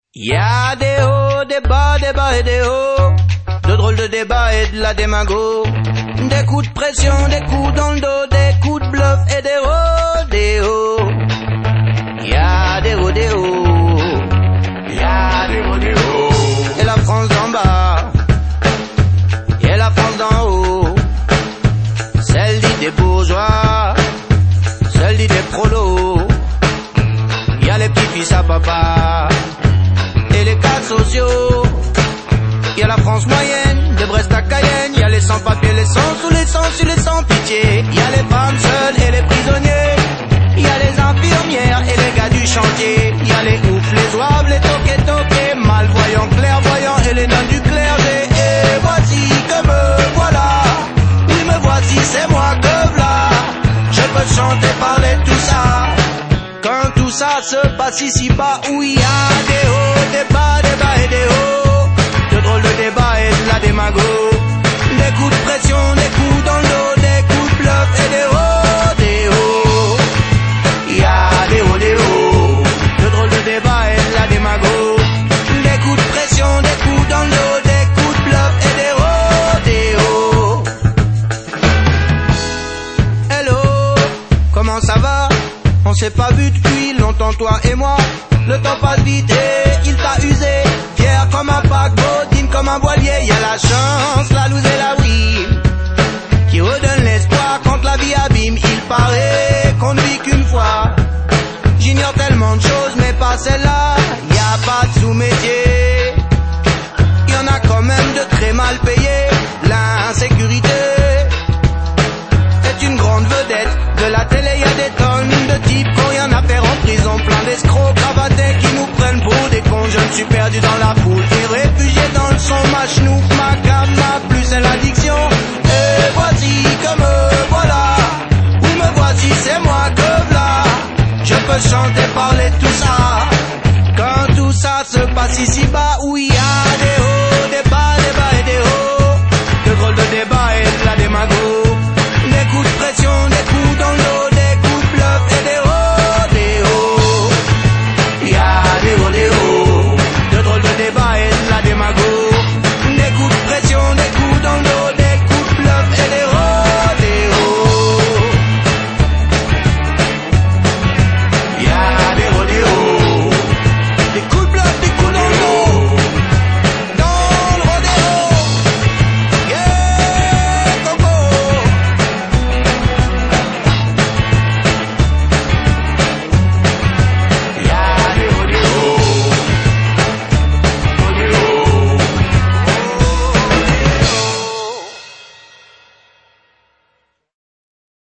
Y a des hauts, des bas et des hauts, de drôles de débats et de la démago, des coups de pression, des coups dans le dos, des coups de bluff et des rodéos. Y a des rodéos, y a des rodéos. Et la France d'en bas, et la France d'en haut, celle dit des bourgeois, celle dit des prolos. Y a les petits fils à papa et les cas sociaux. Y a la France moyenne, de Brest à Cayenne. Y a les sans-papiers, les sans-sous, les sans-su, les sans-pitié. Y a les femmes seules et les prisonniers. Y a les infirmières et les gars du chantier. Y a les oufs, les zouaves, les toqués, malvoyants, clairvoyants et les nonnes du clergé. Et voici que me voilà, oui me voici, c'est moi que v'là. Je peux chanter, parler de tout ça, quand tout ça se passe ici-bas, où il y a des hauts, des bas et des hauts, de drôles de débats et de la démago, des coups de pression, des coups dans le dos, des coups de bluff et des rodéos. Il y a des rodéos, de drôles de débats et de la démago, des coups de pression, des coups dans le dos, des coups de bluff et des rodéos. Hello, comment ça va? On s'est pas vu depuis longtemps, toi et moi. Le temps passe vite et il t'a usé. Fier comme un paquebot, digne comme un voilier. Y'a la chance, la loose et la oui, qui redonne l'espoir quand la vie abîme. Il paraît qu'on ne vit qu'une fois. J'ignore tellement de choses, mais pas celle-là. Y'a pas de sous-métier, y'en a quand même de très mal payés. L'insécurité est une grande vedette de la télé. Y'a des tonnes de types qui rien à faire en prison, plein d'escrocs cravatés qui nous prennent pour des cons. Je me suis perdu dans la foule et réfugié dans le son. Ma chenouf, ma gamme, ma plus c'est l'addiction. Et voici que me voilà, oui me voici, c'est moi que v'là. Je peux chanter, parler de tout ça, quand tout ça se passe ici-bas, où il y a